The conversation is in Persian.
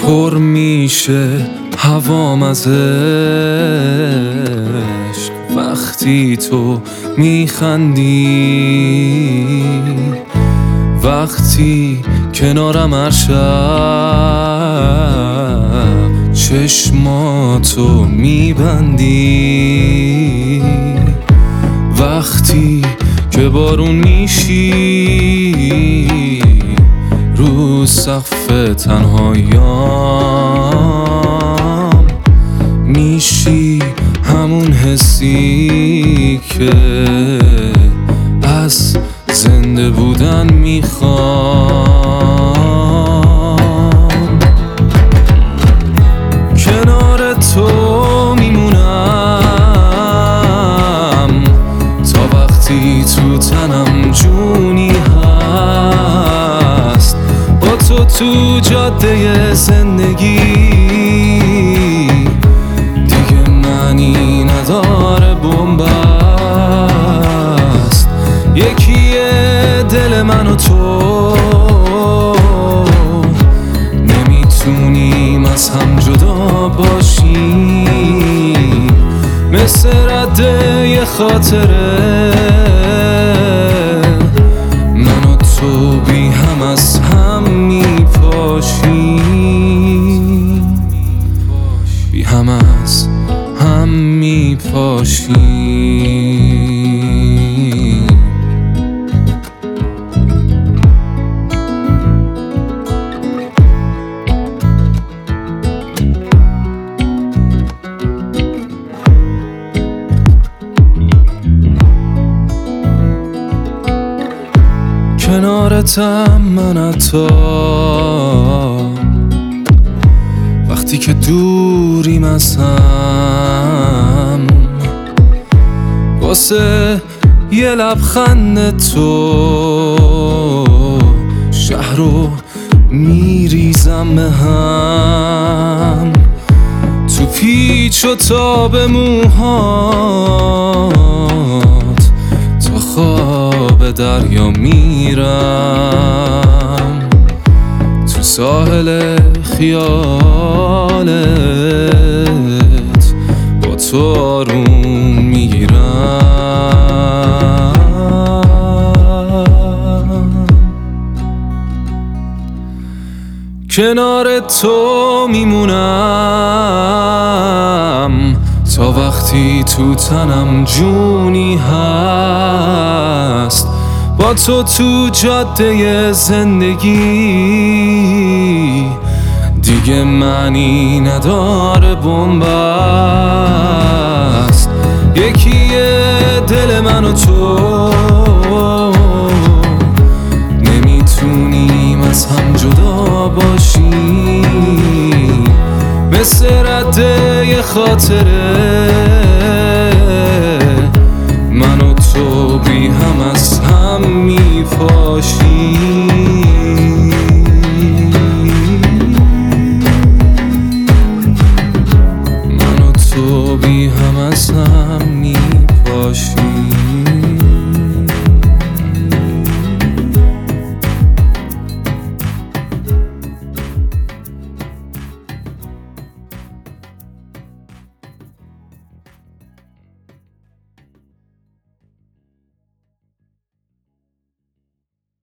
پر میشه هوام از عشق وقتی تو میخندی، وقتی کنارم هر شب چشماتو میبندی، وقتی که بارون میشی رو سقف تنهاییام، میشی همون حسی که از زنده بودن میخوام. کنار تو میمونم تا وقتی تو تنم جونی هست، با تو تو جاده زندگی دیگه معنی نداره بنبست. یکیه دل من و تو، نمیتونیم از هم جدا باشیم، مثل رده یه خاطره من و تو بی هم از هم میپاشیم، بی هم از هم میپاشیم. کنارتم من حتی وقتی که دوریم از هم، واسه یه لبخند تو شهر رو میریزم به هم، تو پیچ و تاب موهات تا خواب دریا میرم، تو ساحل خیالت با تو آروم میگیرم. کنار تو میمونم تا وقتی تو تنم جونی هست، با تو تو جاده زندگی دیگه معنی نداره بنبست. یکیه دل من و تو، نمیتونیم از هم جدا باشیم، مثل رده یه خاطره من و تو بی هم از هم میپاشیم.